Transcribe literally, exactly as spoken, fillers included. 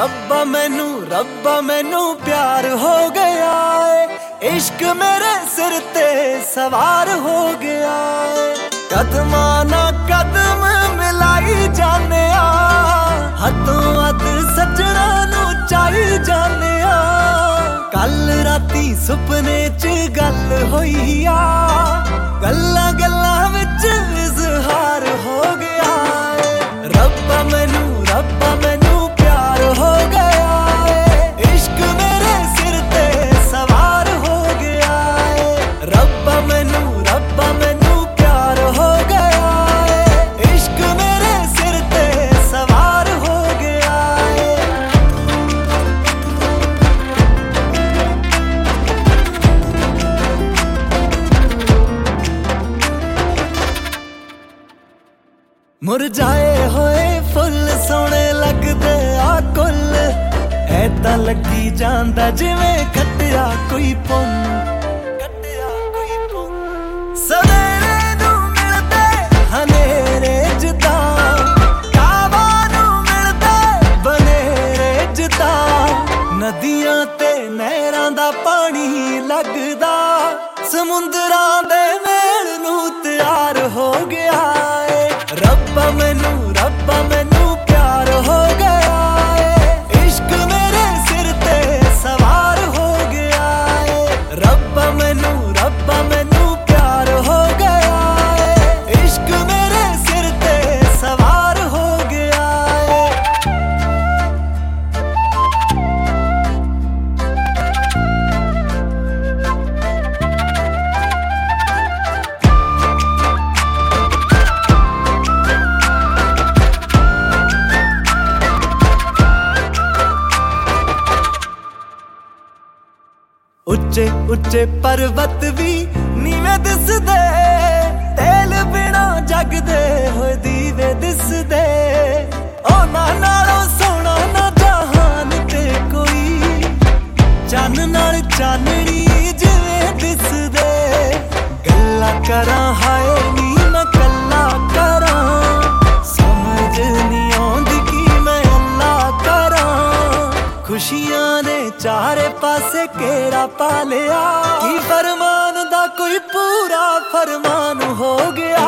ਰੱਬਾ ਮੈਨੂੰ ਰੱਬਾ ਮੈਨੂੰ ਪਿਆਰ ਹੋ ਗਿਆ ਏ, ਇਸ਼ਕ ਮੇਰੇ ਸਿਰ ਤੇ ਸਵਾਰ ਹੋ ਗਿਆ ਏ। ਕਦਮਾਂ ਨਾ ਕਦਮ ਮਿਲਾਈ ਜਾਣਿਆ, ਹੱਥੋਂ ਹੱਥ ਸੱਜਣਾ ਨੂੰ ਚਾਹੀ ਜਾਣਿਆ। ਕੱਲ ਰਾਤੀ ਸੁਪਨੇ ਚ ਗੱਲ ਹੋਈ ਆ, ਗੱਲਾਂ ਗੱਲਾਂ ਵਿੱਚ ਇਜ਼ਹਾਰ ਹੋ ਗਿਆ ਏ। ਰੱਬਾ ਮੈਨੂੰ ਰੱਬਾ ਮੈਨੂੰ ਪਿਆਰ ਹੋ ਗਿਆ ਏ, ਇਸ਼ਕ ਮੇਰੇ ਸਿਰ ਤੇ ਸਵਾਰ ਹੋ ਗਿਆ ਏ। ਰੱਬਾ ਮੈਨੂੰ ਰੱਬਾ ਮੈਨੂੰ ਪਿਆਰ ਹੋ ਗਿਆ ਏ, ਇਸ਼ਕ ਮੇਰੇ ਸਿਰ ਤੇ ਸਵਾਰ ਹੋ ਗਿਆ ਏ। ਮੁਰਝਾਏ ਹੋਏ ਫੁੱਲ ਸੋਹਣੇ ਲੱਗਦੇ ਆ ਕੁੱਲ, ਐਦਾਂ ਲੱਗੀ ਜਾਂਦਾ ਜਿਵੇਂ ਕੱਟਿਆ ਕੋਈ ਪੁੰਨ, ਕੱਟਿਆ ਕੋਈ ਪੁੰਨ। ਸਵੇਰੇ ਨੂੰ ਮਿਲਦੇ ਹਨੇਰੇ ਜਿੱਦਾਂ, ਕਾਵਾਂ ਨੂੰ ਮਿਲਦੇ ਬਨੇਰੇ ਜਿੱਦਾਂ। ਨਦੀਆਂ ਤੇ ਨਹਿਰਾਂ ਦਾ ਪਾਣੀ ਲੱਗਦਾ, ਸਮੁੰਦਰਾਂ ਦੇ ਮੇਲ ਨੂੰ ਤਿਆਰ ਹੋ ਗਿਆ ਏ। ਰੱਬਾ ਮੈਨੂੰ ਰੱਬਾ ਮੈਨੂੰ ਪਿਆਰ ਹੋ ਗਿਆ ਏ, ਇਸ਼ਕ ਮੇਰੇ ਸਿਰ ਤੇ ਸਵਾਰ ਹੋ ਗਿਆ ਏ। ਰੱਬਾ ਮੈਨੂੰ ਰੱਬਾ ਮੈਨੂੰ ਪਿਆਰ ਹੋ ਗਿਆ ਏ, ਇਸ਼ਕ ਮੇਰੇ ਸਿਰ ਤੇ ਸਵਾਰ ਹੋ ਗਿਆ ਏ। ਉੱਚੇ ਉੱਚੇ ਪਰਬਤ ਵੀ ਨੀਵੇਂ ਦਿਸਦੇ, ਤੇਲ ਬਿਨਾ ਜਗਦੇ ਹੋਏ ਦੀਵੇ ਦਿਸਦੇ। ਉਹਨਾਂ ਨਾਲੋਂ ਸੋਹਣਾ ਨਾ ਜਹਾਨ ਤੇ ਕੋਈ, ਚੰਨ ਨਾਲ ਚਾਨਣੀ ਜਿਵੇਂ ਦਿਸਦੇ। ਗੱਲਾਂ ਕਰਾਂ ਹਾਏ ਨੀ ਮੈਂ ਕੱਲਾ ਕਰਾਂ, ਸਮਝ ਨੀ ਆਉਂਦੀ ਕੀ ਮੈਂ ਅੱਲਾ ਕਰਾਂ। ਖੁਸ਼ੀਆਂ ਦੇ ਚਾਰੇ ਪਾਸੇ ਘੇਰਾ ਪਾ ਲਿਆ, ਕੀ ਫਰਮਾਨ ਦਾ ਕੋਈ ਪੂਰਾ ਫਰਮਾਨ ਹੋ ਗਿਆ